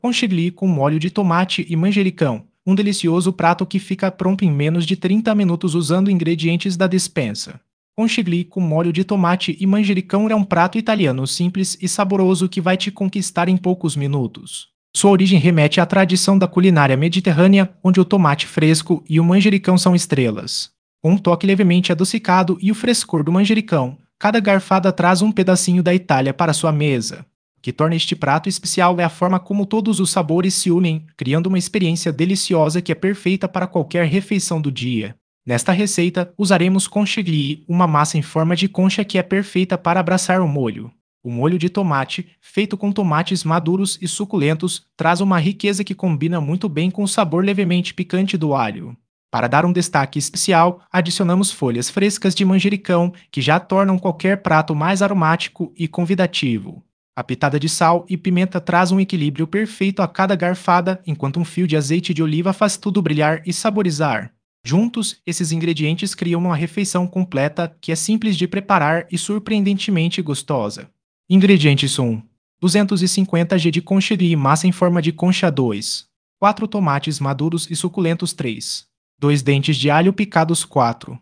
Conchiglie com molho de tomate e manjericão, um delicioso prato que fica pronto em menos de 30 minutos usando ingredientes da despensa. Conchiglie com molho de tomate e manjericão é um prato italiano simples e saboroso que vai te conquistar em poucos minutos. Sua origem remete à tradição da culinária mediterrânea, onde o tomate fresco e o manjericão são estrelas. Com um toque levemente adocicado e o frescor do manjericão, cada garfada traz um pedacinho da Itália para sua mesa. O que torna este prato especial é a forma como todos os sabores se unem, criando uma experiência deliciosa que é perfeita para qualquer refeição do dia. Nesta receita, usaremos conchiglie, uma massa em forma de concha que é perfeita para abraçar o molho. O molho de tomate, feito com tomates maduros e suculentos, traz uma riqueza que combina muito bem com o sabor levemente picante do alho. Para dar um destaque especial, adicionamos folhas frescas de manjericão, que já tornam qualquer prato mais aromático e convidativo. A pitada de sal e pimenta traz um equilíbrio perfeito a cada garfada, enquanto um fio de azeite de oliva faz tudo brilhar e saborizar. Juntos, esses ingredientes criam uma refeição completa que é simples de preparar e surpreendentemente gostosa. Ingredientes 1. 250 g de conchiglie massa em forma de concha 2. 4 tomates maduros e suculentos 3. 2 dentes de alho picados 4.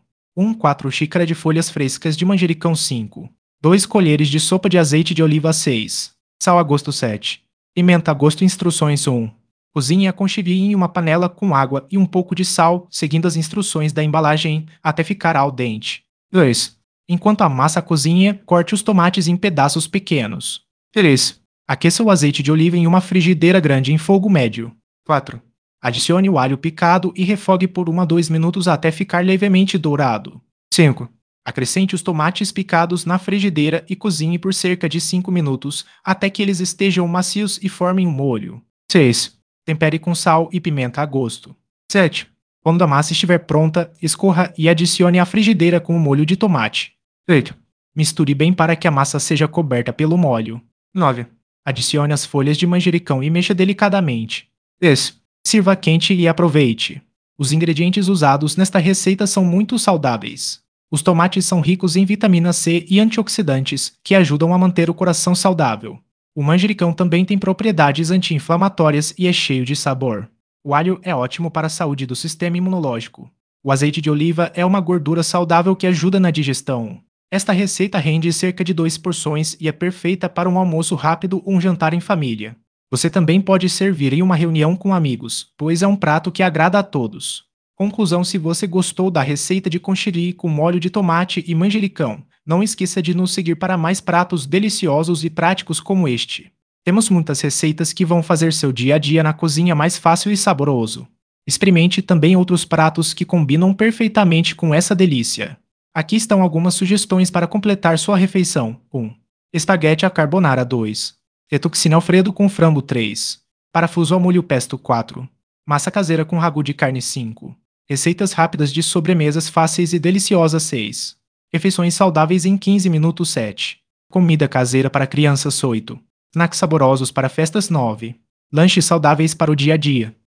4 xícara de folhas frescas de manjericão 5. 2 colheres de sopa de azeite de oliva 6. Sal a gosto 7. Pimenta a gosto instruções 1. Cozinhe a conchiglie em uma panela com água e um pouco de sal, seguindo as instruções da embalagem até ficar al dente. 2. Enquanto a massa cozinha, corte os tomates em pedaços pequenos. 3. Aqueça o azeite de oliva em uma frigideira grande em fogo médio. 4. Adicione o alho picado e refogue por 1 a 2 minutos até ficar levemente dourado. 5. Acrescente os tomates picados na frigideira e cozinhe por cerca de 5 minutos, até que eles estejam macios e formem um molho. 6. Tempere com sal e pimenta a gosto. 7. Quando a massa estiver pronta, escorra e adicione à frigideira com o molho de tomate. 8. Misture bem para que a massa seja coberta pelo molho. 9. Adicione as folhas de manjericão e mexa delicadamente. 10. Sirva quente e aproveite. Os ingredientes usados nesta receita são muito saudáveis. Os tomates são ricos em vitamina C e antioxidantes, que ajudam a manter o coração saudável. O manjericão também tem propriedades anti-inflamatórias e é cheio de sabor. O alho é ótimo para a saúde do sistema imunológico. O azeite de oliva é uma gordura saudável que ajuda na digestão. Esta receita rende cerca de 2 porções e é perfeita para um almoço rápido ou um jantar em família. Você também pode servir em uma reunião com amigos, pois é um prato que agrada a todos. Conclusão: se você gostou da receita de conchiglie com molho de tomate e manjericão, não esqueça de nos seguir para mais pratos deliciosos e práticos como este. Temos muitas receitas que vão fazer seu dia a dia na cozinha mais fácil e saboroso. Experimente também outros pratos que combinam perfeitamente com essa delícia. Aqui estão algumas sugestões para completar sua refeição. 1. Espaguete à carbonara 2. Fettuccine Alfredo com frango 3. Parafuso ao molho pesto 4. Massa caseira com ragu de carne 5. Receitas rápidas de sobremesas fáceis e deliciosas 6. Refeições saudáveis em 15 minutos 7. Comida caseira para crianças 8. Snacks saborosos para festas 9. Lanches saudáveis para o dia a dia